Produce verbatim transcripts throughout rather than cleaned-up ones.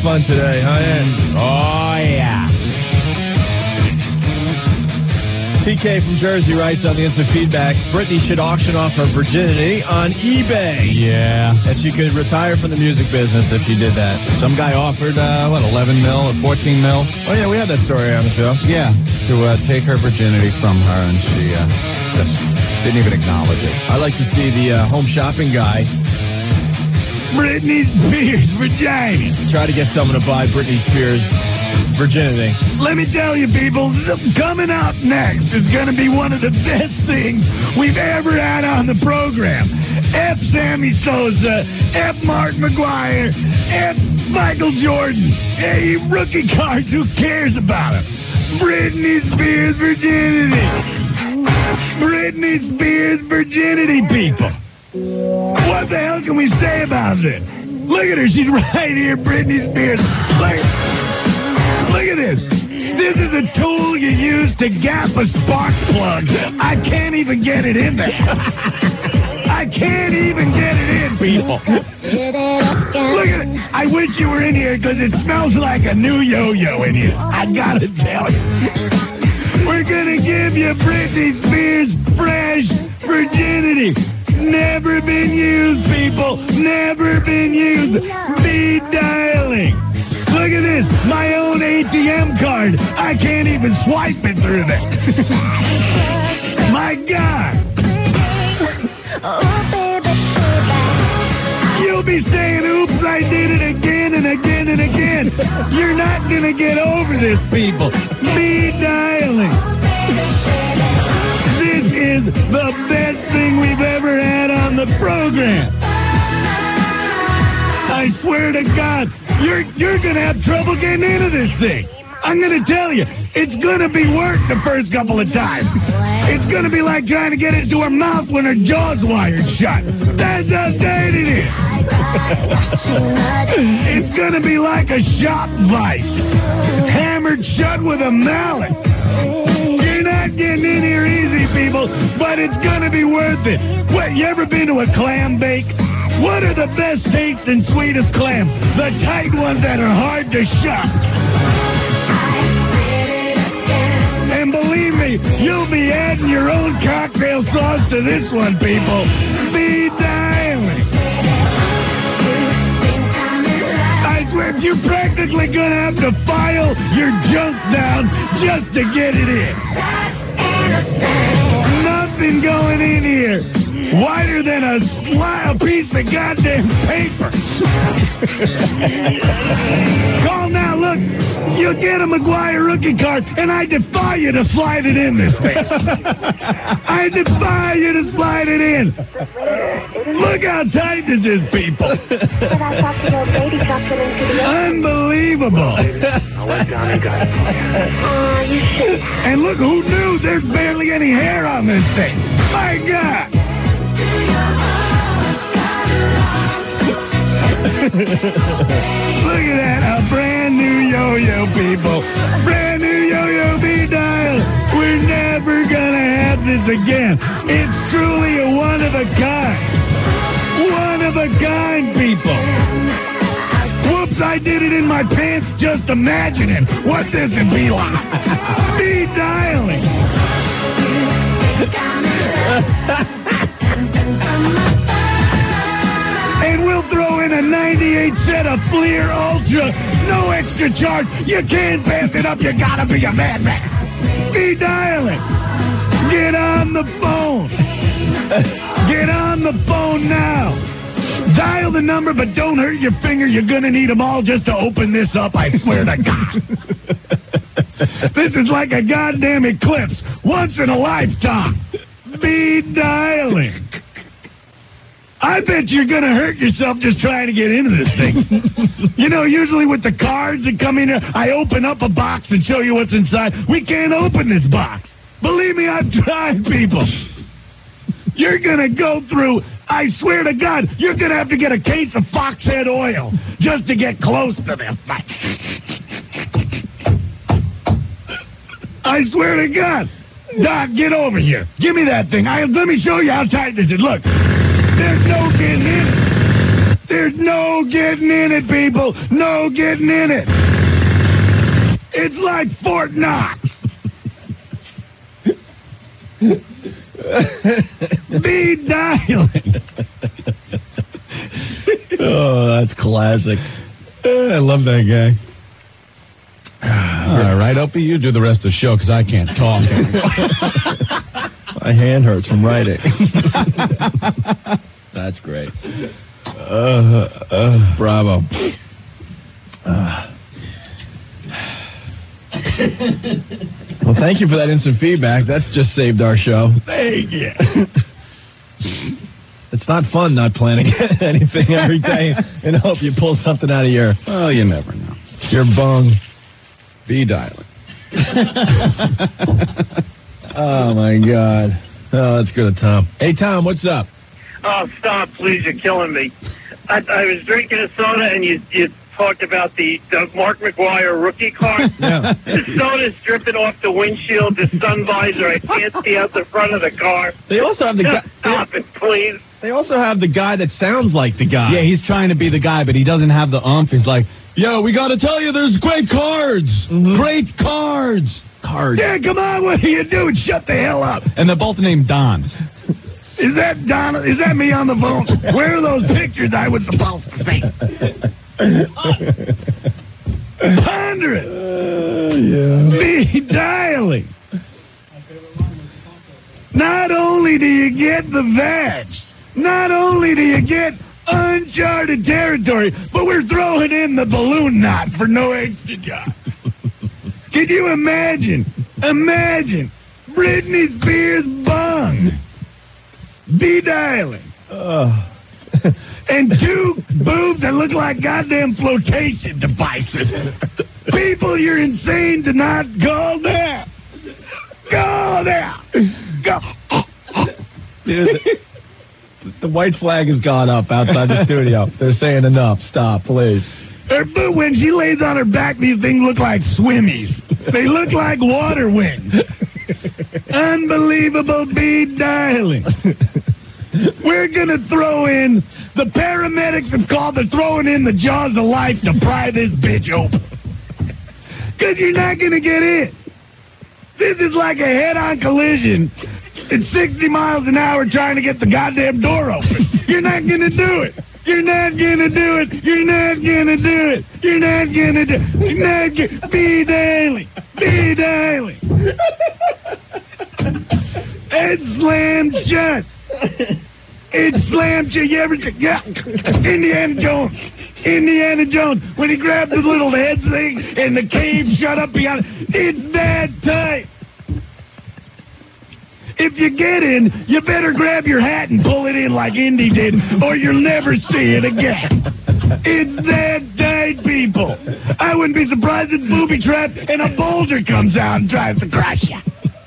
fun today, huh? Yeah. Oh, yeah. P K from Jersey writes on the instant feedback, Britney should auction off her virginity on eBay. Yeah. And she could retire from the music business if she did that. Some guy offered, uh, what, eleven mil or fourteen mil? Oh, yeah, we had that story on the show. Yeah, to uh, take her virginity from her, and she uh, just didn't even acknowledge it. I like to see the uh, home shopping guy. Britney Spears vagina. Try to get someone to buy Britney Spears virginity. Let me tell you, people, coming up next is going to be one of the best things we've ever had on the program. F. Sammy Sosa, F. Mark McGuire, F. Michael Jordan. Hey, rookie cards, who cares about him? Britney Spears virginity. Britney Spears virginity, people. What the hell can we say about this? Look at her. She's right here, Britney Spears. Look, look at this. This is a tool you use to gap a spark plug. I can't even get it in there. I can't even get it in, people. Look at it. I wish you were in here because it smells like a new yo-yo in here. I got to tell you. We're going to give you Britney Spears fresh virginity. Never been used, people. Never been used. Be dialing. Look at this. My own A T M card. I can't even swipe it through that. My God. You'll be saying, oops, I did it again and again and again. You're not going to get over this, people. Be dialing. This is the best thing we've ever had on the program. I swear to God, you're you're going to have trouble getting into this thing. I'm going to tell you, it's going to be work the first couple of times. It's going to be like trying to get into her mouth when her jaw's wired shut. That's how tight it is. It's going to be like a shop vice, hammered shut with a mallet. You're not getting in here easy, people, but it's going to be worth it. What, you ever been to a clam bake? What are the best tasting, sweetest clams? The tight ones that are hard to shut. And believe me, you'll be adding your own cocktail sauce to this one, people. Be dialing. I swear, you're practically going to have to file your junk down just to get it in. Nothing going in here. Wider than a, sli- a piece of goddamn paper. Call now, look. You'll get a McGuire rookie card, and I defy you to slide it in this thing. I defy you to slide it in. Look how tight this is, people. Unbelievable. And look, who knew there's barely any hair on this thing? My God. Look at that, a brand new yo-yo, people. Brand new yo-yo B-dial. We're never gonna have this again. It's truly a one-of-a-kind. One-of-a-kind, people. Whoops, I did it in my pants just imagining what this would be like. B-dialing. And we'll throw in a ninety-eight set of Fleer Ultra. No extra charge. You can't pass it up. You gotta be a madman. Be dialing. Get on the phone. Get on the phone now. Dial the number, but don't hurt your finger. You're gonna need them all just to open this up. I swear to God. This is like a goddamn eclipse. Once in a lifetime. Be dialing. I bet you're going to hurt yourself just trying to get into this thing. You know, usually with the cards that come in here, I open up a box and show you what's inside. We can't open this box. Believe me, I've tried, people. You're going to go through, I swear to God, you're going to have to get a case of Foxhead oil just to get close to this thing. I swear to God. Doc, get over here. Give me that thing. I, let me show you how tight this is. Look. There's no getting in. There's There's no getting in it, people. No getting in it. It's like Fort Knox. Be dialing. Oh, that's classic. I love that guy. All right, Opie, you do the rest of the show because I can't talk anymore. My hand hurts from writing. That's great. Uh, uh, bravo. Uh. Well, thank you for that instant feedback. That's just saved our show. Thank you. It's not fun not planning anything every day and hope you pull something out of your... Well, you never know. Your bung. Be dialing. Oh, my God. Oh, that's good, Tom. Hey, Tom, what's up? Oh, stop, please. You're killing me. I, I was drinking a soda, and you, you talked about the, the Mark McGuire rookie card. Yeah. The soda's dripping off the windshield, the sun visor. I can't see out the front of the car. They also have the guy... Stop it, please. They also have the guy that sounds like the guy. Yeah, he's trying to be the guy, but he doesn't have the umph. He's like, yo, we got to tell you there's great cards. Mm-hmm. Great cards. Cards. Yeah, come on, what are you doing? Shut the hell up. And they're both named Don. Is that Donna? Is that me on the phone? Where are those pictures I was supposed to see? Ponder it. Uh, yeah. Be dialing. Not only do you get the veg, not only do you get uncharted territory, but we're throwing in the balloon knot for no extra job. Can you imagine? Imagine Britney Spears' bung. Be dialing. Uh. And two boobs that look like goddamn flotation devices. People, you're insane to not call down. Call down. Go. Dude, the, the white flag has gone up outside the studio. They're saying enough. Stop, please. Her boo, when she lays on her back, these things look like swimmies. They look like water wings. Unbelievable. Be dialing. We're going to throw in, the paramedics have called, they're throwing in the jaws of life to pry this bitch open. Because you're not going to get in. This is like a head-on collision at sixty miles an hour trying to get the goddamn door open. You're not going to do it. You're not going to do it. You're not going to do it. You're not going to do it. You're not going to... Be daily. Be daily. It's slammed shut. It's slammed shut. You ever... Yeah. Indiana Jones. Indiana Jones. When he grabbed the little head thing and the cave shut up behind it. It's that tight. If you get in, you better grab your hat and pull it in like Indy did, or you'll never see it again. It's that tight, people. I wouldn't be surprised if booby trapped and a boulder comes out and tries to crush you.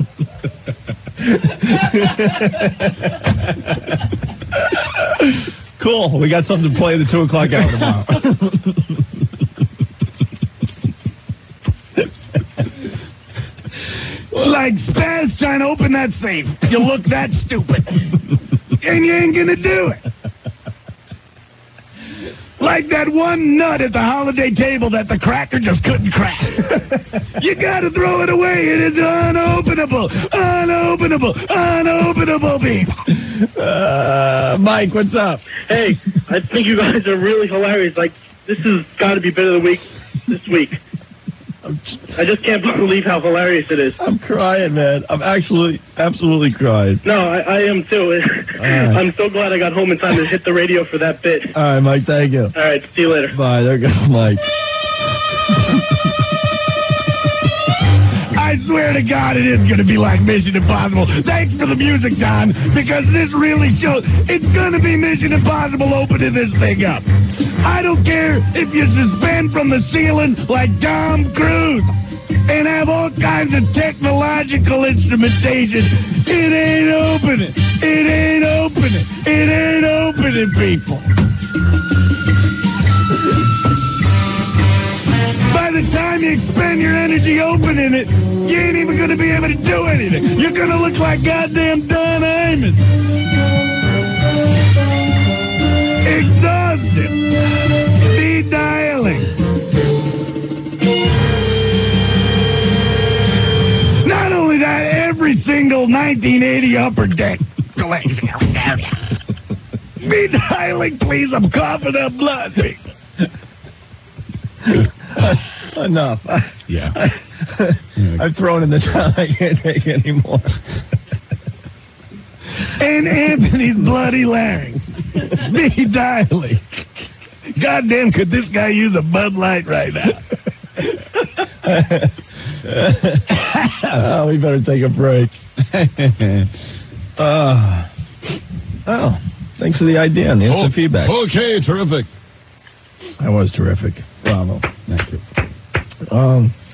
Cool. We got something to play at the two o'clock hour tomorrow. Like Spaz trying to open that safe. You look that stupid. And you ain't gonna do it. Like that one nut at the holiday table that the cracker just couldn't crack. You gotta throw it away. It is unopenable. Unopenable. Unopenable, people. Uh, Mike, what's up? Hey, I think you guys are really hilarious. Like, this has got to be bit of the week this week. I just can't believe how hilarious it is. I'm crying, man. I'm actually, absolutely crying. No, I, I am too. Right. I'm so glad I got home in time to hit the radio for that bit. All right, Mike, thank you. All right, see you later. Bye. There goes Mike. I swear to God, it is going to be like Mission Impossible. Thanks for the music, Don, because this really shows it's going to be Mission Impossible opening this thing up. I don't care if you suspend from the ceiling like Tom Cruise and have all kinds of technological instrumentation. It ain't opening. It ain't opening. It ain't opening, people. By the time you expend your energy opening it, you ain't even going to be able to do anything. You're going to look like goddamn Don Imus. Exhausted. nineteen eighty Upper Deck. Be dialing, please. I'm coughing up blood. Enough. Yeah. I've thrown in the towel. I can't take anymore. And Anthony's bloody larynx. Be dialing. Goddamn, could this guy use a Bud Light right now? Oh, we better take a break. uh, oh, thanks for the idea and the instant oh, feedback. Okay, terrific. That was terrific. Bravo. Thank you. Um...